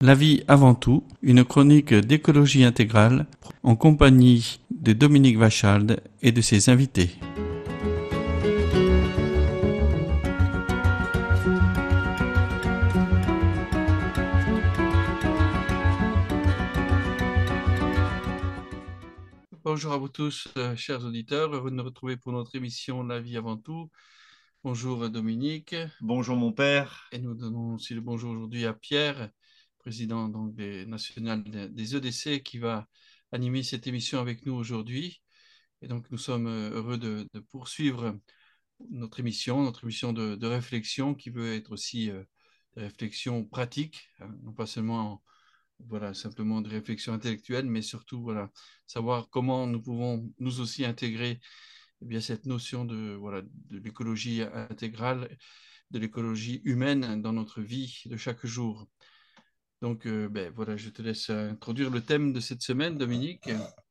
La vie avant tout, une chronique d'écologie intégrale en compagnie de Dominique Wachalde et de ses invités. Bonjour à vous tous, chers auditeurs. Heureux de nous retrouver pour notre émission La vie avant tout. Bonjour Dominique. Bonjour mon père. Et nous donnons aussi le bonjour aujourd'hui à Pierre, président donc des nationales des EDC, qui va animer cette émission avec nous aujourd'hui. Et donc nous sommes heureux de poursuivre notre émission de réflexion qui veut être aussi de réflexion pratique, hein, non pas seulement voilà, simplement de réflexion intellectuelle, mais surtout voilà, savoir comment nous pouvons nous aussi intégrer eh bien, cette notion voilà, de l'écologie intégrale, de l'écologie humaine dans notre vie de chaque jour. Donc voilà, je te laisse introduire le thème de cette semaine, Dominique.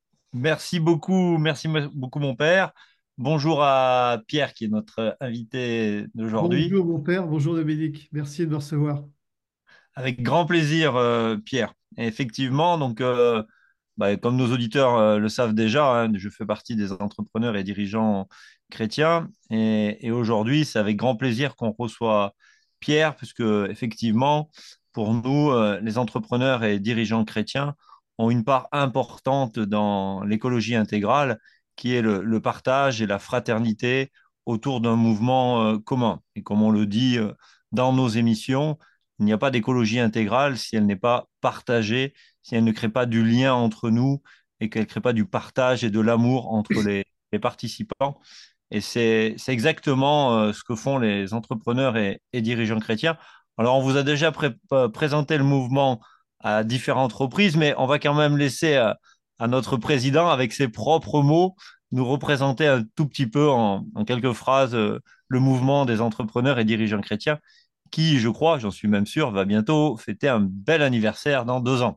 Merci beaucoup mon père. Bonjour à Pierre qui est notre invité d'aujourd'hui. Bonjour mon père, bonjour Dominique, merci de me recevoir. Avec grand plaisir, Pierre. Et effectivement, comme nos auditeurs le savent déjà, hein, je fais partie des entrepreneurs et dirigeants chrétiens. Et aujourd'hui, c'est avec grand plaisir qu'on reçoit Pierre, puisque effectivement, pour nous, les entrepreneurs et dirigeants chrétiens ont une part importante dans l'écologie intégrale, qui est le partage et la fraternité autour d'un mouvement commun. Et comme on le dit dans nos émissions, il n'y a pas d'écologie intégrale si elle n'est pas partagée, si elle ne crée pas du lien entre nous et qu'elle ne crée pas du partage et de l'amour entre les participants. Et c'est exactement ce que font les entrepreneurs et dirigeants chrétiens. Alors, on vous a déjà présenté le mouvement à différentes reprises, mais on va quand même laisser à notre président, avec ses propres mots, nous représenter un tout petit peu en quelques phrases le mouvement des entrepreneurs et dirigeants chrétiens qui, je crois, j'en suis même sûr, va bientôt fêter un bel anniversaire dans 2 ans.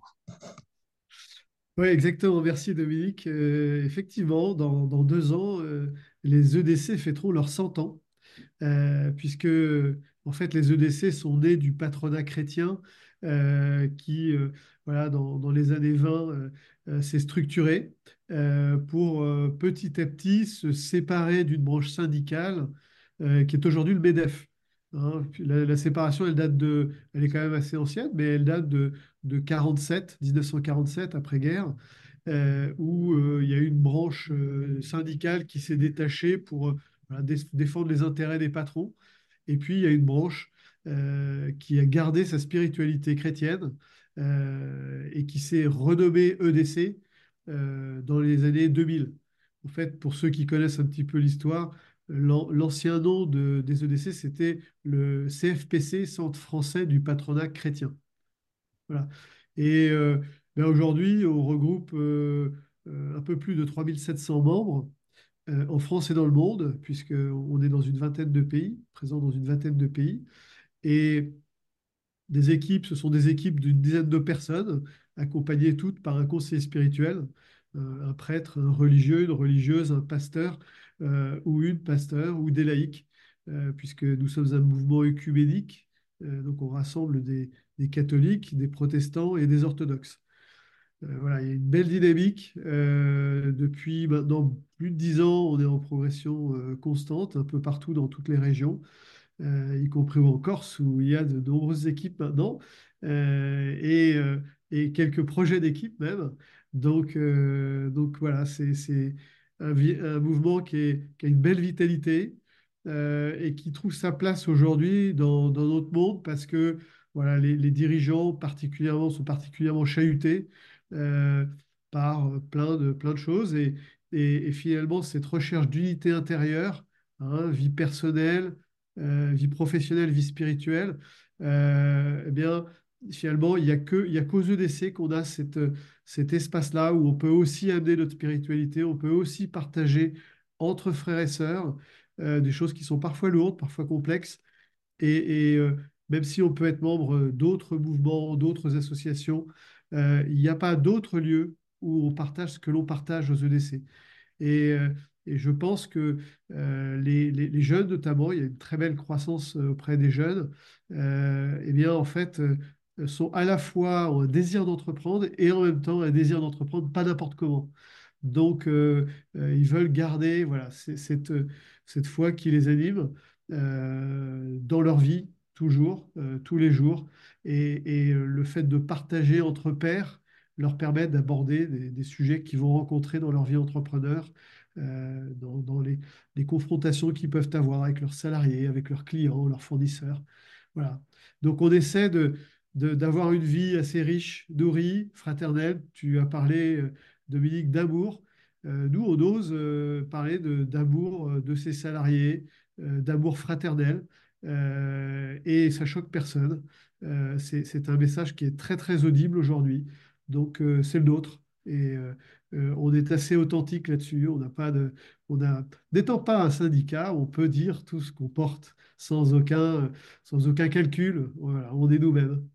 Oui, exactement, merci Dominique. Effectivement, dans 2 ans, les EDC fêteront leurs 100 ans, puisque en fait les EDC sont nés du patronat chrétien qui, voilà, dans les années 20, s'est structuré pour petit à petit se séparer d'une branche syndicale qui est aujourd'hui le MEDEF. Hein. Puis la séparation, elle est quand même assez ancienne, mais elle date de 1947, après-guerre, où il y a eu une branche syndicale qui s'est détachée pour voilà, défendre les intérêts des patrons. Et puis, il y a une branche qui a gardé sa spiritualité chrétienne et qui s'est renommée EDC dans les années 2000. En fait, pour ceux qui connaissent un petit peu l'histoire, l'ancien nom des EDC, c'était le CFPC, Centre français du patronat chrétien. Voilà. Et ben aujourd'hui, on regroupe un peu plus de 3700 membres en France et dans le monde, puisqu'on est dans une vingtaine de pays, présent dans une vingtaine de pays. Et des équipes, ce sont des équipes d'une dizaine de personnes, accompagnées toutes par un conseiller spirituel, un prêtre, un religieux, une religieuse, un pasteur ou une pasteur ou des laïcs, puisque nous sommes un mouvement œcuménique. Donc on rassemble des catholiques, des protestants et des orthodoxes. Voilà, il y a une belle dynamique. Depuis maintenant plus de 10 ans, on est en progression constante, un peu partout dans toutes les régions, y compris en Corse, où il y a de nombreuses équipes maintenant, euh, et, euh, et quelques projets d'équipe même. Donc voilà, c'est un mouvement qui a une belle vitalité et qui trouve sa place aujourd'hui dans notre monde parce que voilà, les dirigeants sont particulièrement chahutés euh, par plein de choses. Et finalement, cette recherche d'unité intérieure, hein, vie personnelle, vie professionnelle, vie spirituelle, eh bien, finalement, il y a qu'aux EDC qu'on a cet espace-là où on peut aussi amener notre spiritualité, on peut aussi partager entre frères et sœurs des choses qui sont parfois lourdes, parfois complexes. Et même si on peut être membre d'autres mouvements, d'autres associations, il n'y a pas d'autre lieu où on partage ce que l'on partage aux EDC. Et, euh, et je pense que les jeunes, notamment, il y a une très belle croissance auprès des jeunes, eh bien, en fait, sont à la fois ont un désir d'entreprendre et en même temps un désir d'entreprendre pas n'importe comment. Donc, ils veulent garder voilà, cette foi qui les anime dans leur vie, toujours, tous les jours. Et le fait de partager entre pairs leur permet d'aborder des sujets qu'ils vont rencontrer dans leur vie entrepreneur, dans les confrontations qu'ils peuvent avoir avec leurs salariés, avec leurs clients, leurs fournisseurs. Voilà. Donc, on essaie d'avoir une vie assez riche, nourrie, fraternelle. Tu as parlé, Dominique, d'amour. Nous, on ose parler d'amour de ses salariés, d'amour fraternel, et ça choque personne. C'est un message qui est très, très audible aujourd'hui. Donc, c'est le nôtre. Et on est assez authentique là-dessus. On n'a pas de, on a, n'étant pas un syndicat, on peut dire tout ce qu'on porte sans aucun calcul. Voilà, on est nous-mêmes.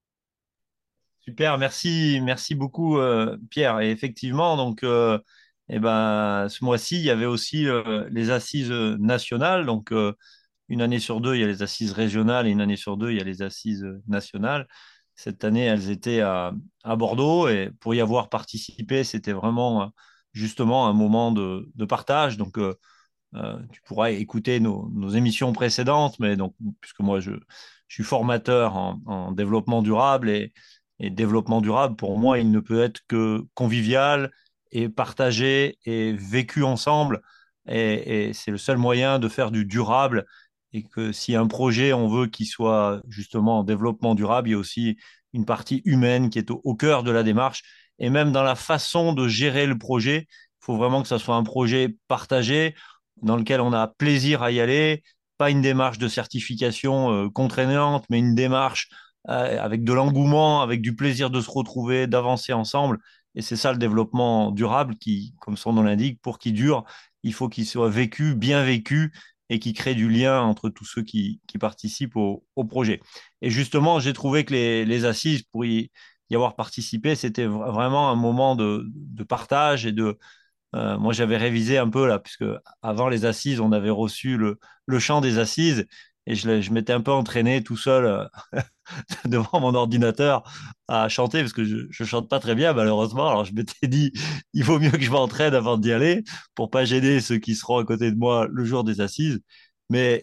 Super, merci beaucoup Pierre. Et effectivement, donc, eh ben, ce mois-ci, il y avait aussi les assises nationales. Donc, une année sur deux, il y a les assises régionales et une année sur deux, il y a les assises nationales. Cette année, elles étaient à Bordeaux et pour y avoir participé, c'était vraiment justement un moment de partage. Donc, tu pourras écouter nos émissions précédentes, mais donc, puisque moi, je suis formateur en développement durable et développement durable, pour moi, il ne peut être que convivial et partagé et vécu ensemble. Et c'est le seul moyen de faire du durable. Et que si un projet, on veut qu'il soit justement en développement durable, il y a aussi une partie humaine qui est au cœur de la démarche. Et même dans la façon de gérer le projet, il faut vraiment que ça soit un projet partagé dans lequel on a plaisir à y aller, pas une démarche de certification contraignante, mais une démarche avec de l'engouement, avec du plaisir de se retrouver, d'avancer ensemble. Et c'est ça le développement durable qui, comme son nom l'indique, pour qu'il dure, il faut qu'il soit vécu, bien vécu et qui crée du lien entre tous ceux qui participent au projet. Et justement, j'ai trouvé que les assises, pour y avoir participé, c'était vraiment un moment de partage et moi, j'avais révisé un peu là, puisque avant les assises, on avait reçu le chant des assises et je m'étais un peu entraîné tout seul devant mon ordinateur à chanter parce que je chante pas très bien malheureusement. Alors je m'étais dit, il vaut mieux que je m'entraîne avant d'y aller pour pas gêner ceux qui seront à côté de moi le jour des assises. Mais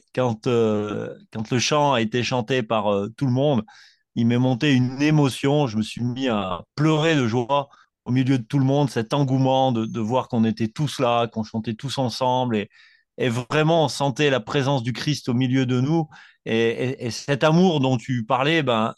quand le chant a été chanté par tout le monde, il m'est monté une émotion. Je me suis mis à pleurer de joie au milieu de tout le monde, cet engouement de voir qu'on était tous là, qu'on chantait tous ensemble et vraiment on sentait la présence du Christ au milieu de nous. Et cet amour dont tu parlais, ben,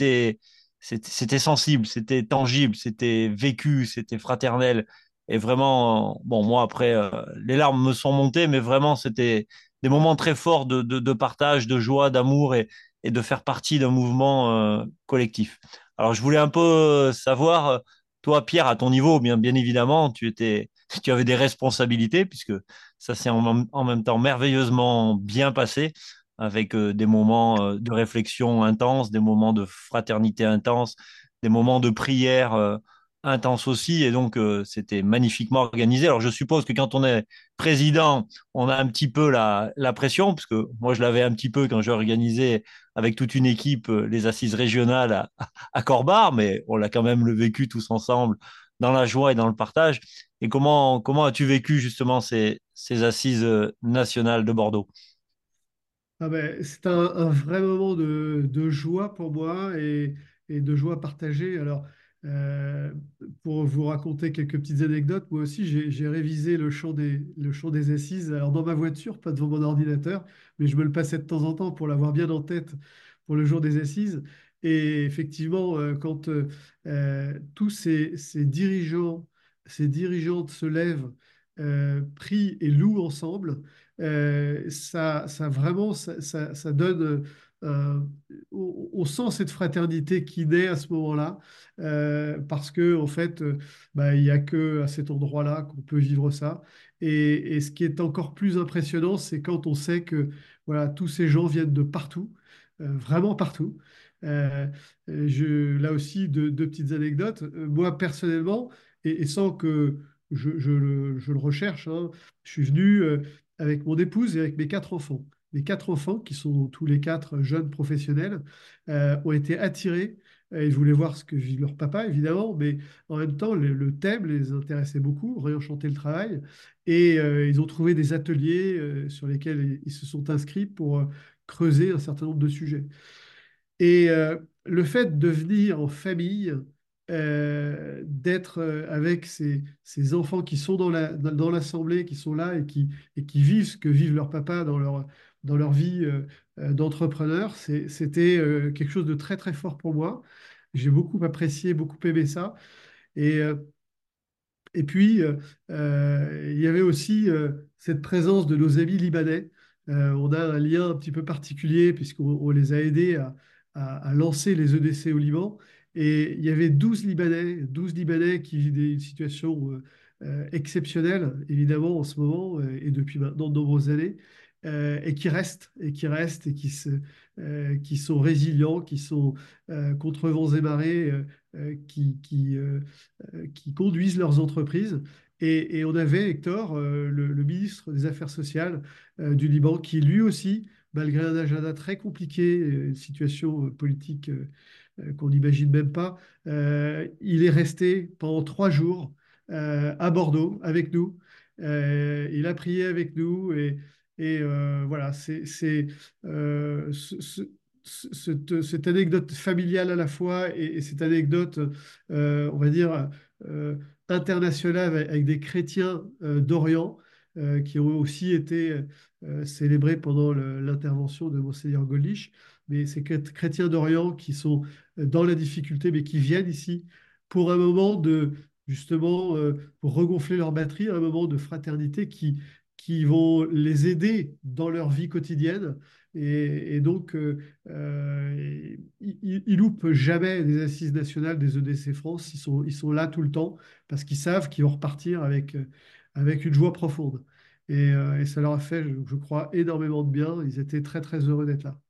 c'était sensible, c'était tangible, c'était vécu, c'était fraternel. Et vraiment, bon, moi, après, les larmes me sont montées, mais vraiment, c'était des moments très forts de partage, de joie, d'amour et de faire partie d'un mouvement collectif. Alors, je voulais un peu savoir, toi, Pierre, à ton niveau, bien évidemment, tu avais des responsabilités, puisque ça s'est en même temps merveilleusement bien passé avec des moments de réflexion intense, des moments de fraternité intense, des moments de prière intense aussi. Et donc, c'était magnifiquement organisé. Alors, je suppose que quand on est président, on a un petit peu la pression, parce que moi, je l'avais un petit peu quand j'ai organisé avec toute une équipe les assises régionales à Corbar, mais on l'a quand même le vécu tous ensemble dans la joie et dans le partage. Et comment as-tu vécu justement ces assises nationales de Bordeaux? Ah ben, c'est un vrai moment de joie pour moi et de joie partagée. Alors, euh, pour vous raconter quelques petites anecdotes, moi aussi, j'ai révisé le chant des assises. Alors, dans ma voiture, pas devant mon ordinateur, mais je me le passais de temps en temps pour l'avoir bien en tête pour le jour des assises. Et effectivement, quand tous ces dirigeantes se lèvent, prient et louent ensemble, ça vraiment, ça donne, euh, on sent cette fraternité qui naît à ce moment-là, parce que en fait, bah, il n'y a que à cet endroit-là qu'on peut vivre ça. Et ce qui est encore plus impressionnant, c'est quand on sait que voilà, tous ces gens viennent de partout, vraiment partout. Euh, là aussi, deux petites anecdotes. Moi, personnellement, et sans que je le recherche, hein, je suis venu. avec mon épouse et avec mes quatre enfants. Les quatre enfants, qui sont tous les quatre jeunes professionnels, ont été attirés. Et je voulais voir ce que vit leur papa, évidemment, mais en même temps, le thème les intéressait beaucoup, réenchanter le travail. Et ils ont trouvé des ateliers sur lesquels ils se sont inscrits pour creuser un certain nombre de sujets. Et le fait de venir en famille, d'être avec ces enfants qui sont dans l'assemblée, qui sont là et qui vivent ce que vivent leurs papas dans leur vie d'entrepreneur, c'était quelque chose de très très fort pour moi. J'ai beaucoup apprécié, beaucoup aimé ça. Et et puis, il y avait aussi cette présence de nos amis libanais. On a un lien un petit peu particulier puisqu'on les a aidés à lancer les EDC au Liban. Et il y avait 12 Libanais qui vivent une situation exceptionnelle, évidemment, en ce moment et depuis maintenant de nombreuses années, qui sont résilients, qui sont contre vents et marées, qui conduisent leurs entreprises. Et on avait Hector, le ministre des Affaires sociales du Liban, qui lui aussi, malgré un agenda très compliqué, une situation politique qu'on n'imagine même pas, il est resté pendant 3 jours à Bordeaux avec nous. Il a prié avec nous et voilà, cette anecdote familiale à la fois et cette anecdote, on va dire, euh, internationale avec des chrétiens d'Orient qui ont aussi été célébrés pendant l'intervention de Monseigneur Golich. Mais ces chrétiens d'Orient qui sont dans la difficulté, mais qui viennent ici pour un moment de, justement, pour regonfler leur batterie, un moment de fraternité qui vont les aider dans leur vie quotidienne. Et donc, ils loupent jamais des assises nationales des EDC France. Ils sont là tout le temps parce qu'ils savent qu'ils vont repartir avec une joie profonde. Et ça leur a fait, je crois, énormément de bien. Ils étaient très, très heureux d'être là.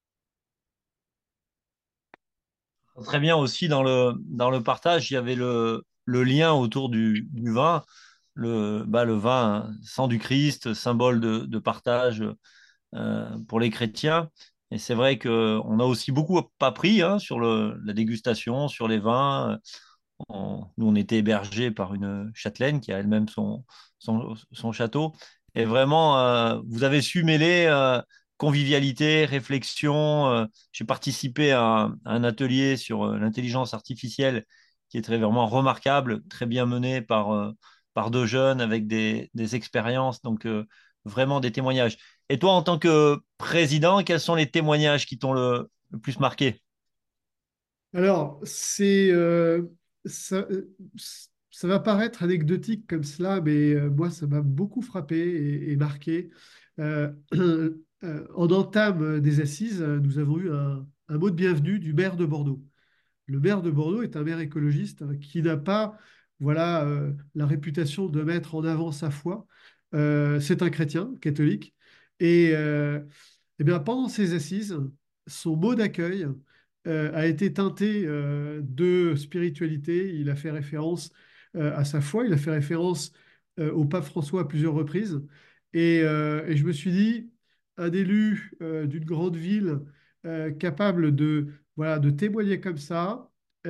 Très bien aussi dans le partage, il y avait le lien autour du vin, le vin, hein, sang du Christ, symbole de partage pour les chrétiens. Et c'est vrai qu'on a aussi beaucoup appris hein, sur la dégustation, sur les vins. Nous, on était hébergés par une châtelaine qui a elle-même son château. Et vraiment, vous avez su mêler convivialité, réflexion. J'ai participé à un atelier sur l'intelligence artificielle qui est très vraiment remarquable, très bien mené par deux jeunes avec des expériences. Donc, vraiment des témoignages. Et toi, en tant que président, quels sont les témoignages qui t'ont le plus marqué? Alors, ça, ça va paraître anecdotique comme cela, mais moi, ça m'a beaucoup frappé et marqué. Euh, en entame des assises, nous avons eu un mot de bienvenue du maire de Bordeaux. Le maire de Bordeaux est un maire écologiste qui n'a pas, voilà, la réputation de mettre en avant sa foi. C'est un chrétien catholique. Et, eh bien, pendant ces assises, son mot d'accueil a été teinté de spiritualité. Il a fait référence à sa foi, il a fait référence au pape François à plusieurs reprises. Et je me suis dit, un élu d'une grande ville capable de, voilà, de témoigner comme ça,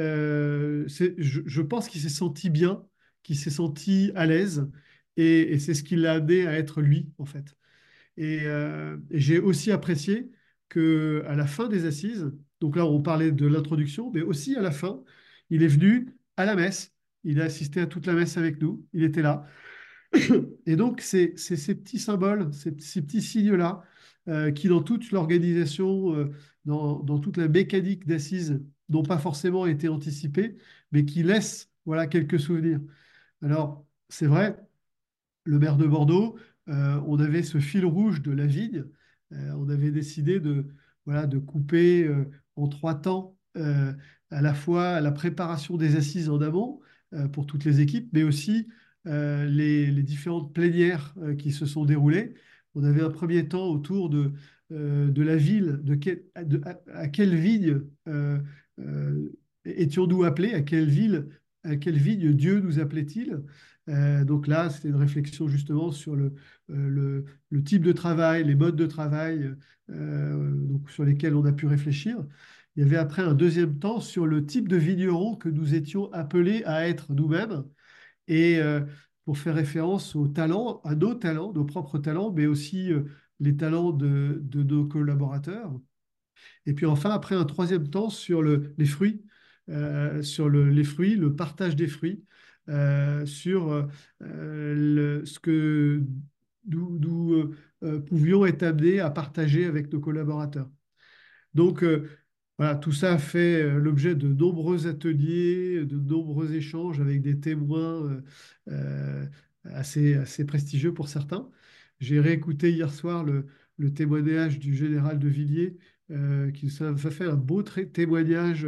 je pense qu'il s'est senti bien, qu'il s'est senti à l'aise, et c'est ce qui l'a amené à être lui, en fait. Et j'ai aussi apprécié que à la fin des assises, donc là on parlait de l'introduction, mais aussi à la fin, il est venu à la messe. Il a assisté à toute la messe avec nous. Il était là. Et donc c'est ces petits symboles, ces petits signes-là, qui dans toute l'organisation, dans toute la mécanique d'assises, n'ont pas forcément été anticipés, mais qui laissent voilà quelques souvenirs. Alors c'est vrai le maire de Bordeaux, on avait ce fil rouge de la vigne. On avait décidé de, voilà, de couper en 3 temps à la fois la préparation des assises en amont pour toutes les équipes, mais aussi les différentes plénières qui se sont déroulées. On avait un premier temps autour de la ville, à quelle vigne euh, étions-nous appelés, à quelle ville, à quelle vigne Dieu nous appelait-il? Donc là, c'était une réflexion justement sur le type de travail, les modes de travail donc sur lesquels on a pu réfléchir. Il y avait après un deuxième temps sur le type de vigneron que nous étions appelés à être nous-mêmes et pour faire référence aux talents, à nos talents, nos propres talents, mais aussi les talents de nos collaborateurs. Et puis enfin, après un troisième temps sur les fruits, les fruits, le partage des fruits, sur ce que nous pouvions être amenés à partager avec nos collaborateurs. Donc voilà, tout ça a fait l'objet de nombreux ateliers, de nombreux échanges avec des témoins euh, assez prestigieux pour certains. J'ai réécouté hier soir le témoignage du général de Villiers, qui ça fait un beau témoignage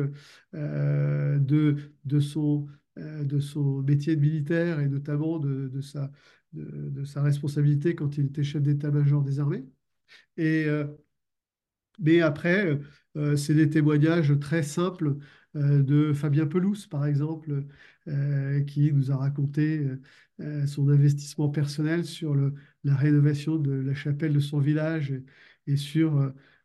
de son métier de militaire et notamment de sa responsabilité quand il était chef d'état-major des armées. Et mais après, c'est des témoignages très simples de Fabien Pelouse, par exemple, qui nous a raconté son investissement personnel sur la rénovation de la chapelle de son village et sur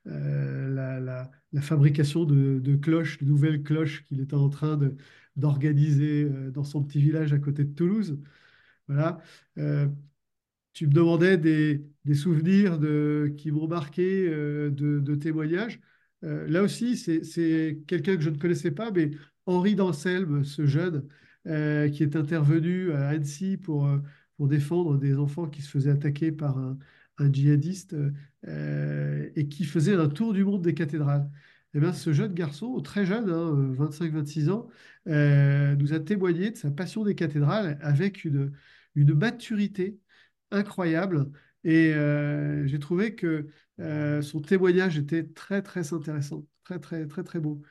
la fabrication de cloches, de nouvelles cloches qu'il était en train d'organiser dans son petit village à côté de Toulouse. Voilà. Euh, Tu me demandais des souvenirs qui m'ont marqué de témoignages. Là aussi, c'est quelqu'un que je ne connaissais pas, mais Henri d'Anselme, ce jeune qui est intervenu à Annecy pour défendre des enfants qui se faisaient attaquer par un djihadiste et qui faisait un tour du monde des cathédrales. Eh bien, ce jeune garçon, très jeune, hein, 25-26 ans, nous a témoigné de sa passion des cathédrales avec une maturité incroyable. Et j'ai trouvé que son témoignage était très, très intéressant, très, très, très, très beau.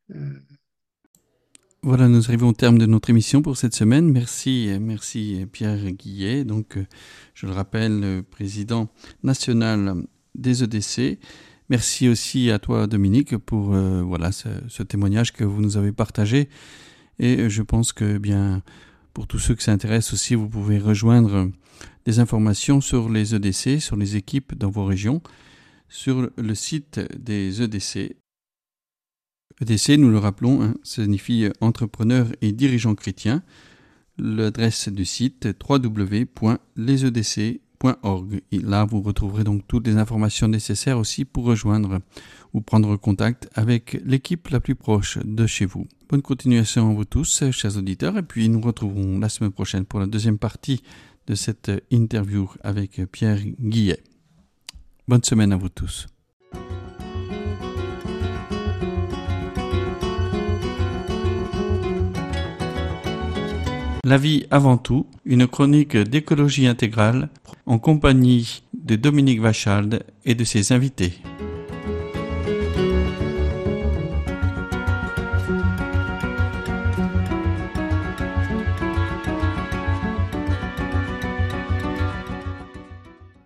Voilà, nous arrivons au terme de notre émission pour cette semaine. Merci Pierre Guillet, donc je le rappelle, président national des EDC. Merci aussi à toi Dominique pour voilà ce témoignage que vous nous avez partagé. Et je pense que bien pour tous ceux que ça intéresse aussi, vous pouvez rejoindre des informations sur les EDC, sur les équipes dans vos régions, sur le site des EDC. EDC, nous le rappelons, signifie entrepreneurs et dirigeants chrétiens. L'adresse du site www.lesedc.org. Et là, vous retrouverez donc toutes les informations nécessaires aussi pour rejoindre ou prendre contact avec l'équipe la plus proche de chez vous. Bonne continuation à vous tous, chers auditeurs, et puis nous retrouverons la semaine prochaine pour la deuxième partie de cette interview avec Pierre Guillet. Bonne semaine à vous tous. La vie avant tout, une chronique d'écologie intégrale en compagnie de Dominique Vachald et de ses invités.